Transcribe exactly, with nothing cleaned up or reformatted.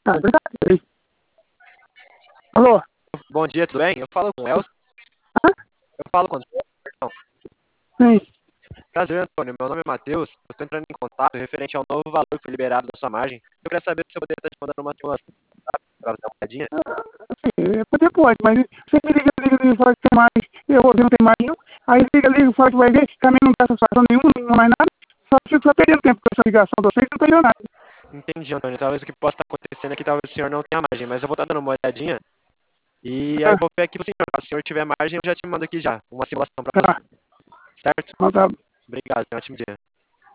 Ah, é verdade. Alô? Bom dia, tudo bem? Eu falo com o Elcio. Hã? Eu falo com o Antônio. Sim. Prazer, Antônio. Meu nome é Matheus. Eu estou entrando em contato referente ao novo valor que foi liberado da sua margem. Eu queria saber se eu poderia estar te mandando uma simulação para dar uma olhadinha. Sim, poder pode, mas você me liga, liga, liga, fala que tem mais, eu vou ver, não tem mais nenhum. Aí liga, liga, fala que vai ver, também não dá satisfação nenhuma, não mais nada. Só fico só perdendo tempo com essa ligação de vocês, não perdeu nada. Entendi, Antônio. Talvez o que possa estar acontecendo aqui, talvez o senhor não tenha margem, mas eu vou estar dando uma olhadinha. E aí Ah, eu vou ver aqui pro senhor. Se o senhor tiver margem, eu já te mando aqui já uma simulação para tá, você. Certo? então tá. Obrigado. Tenha um ótimo dia.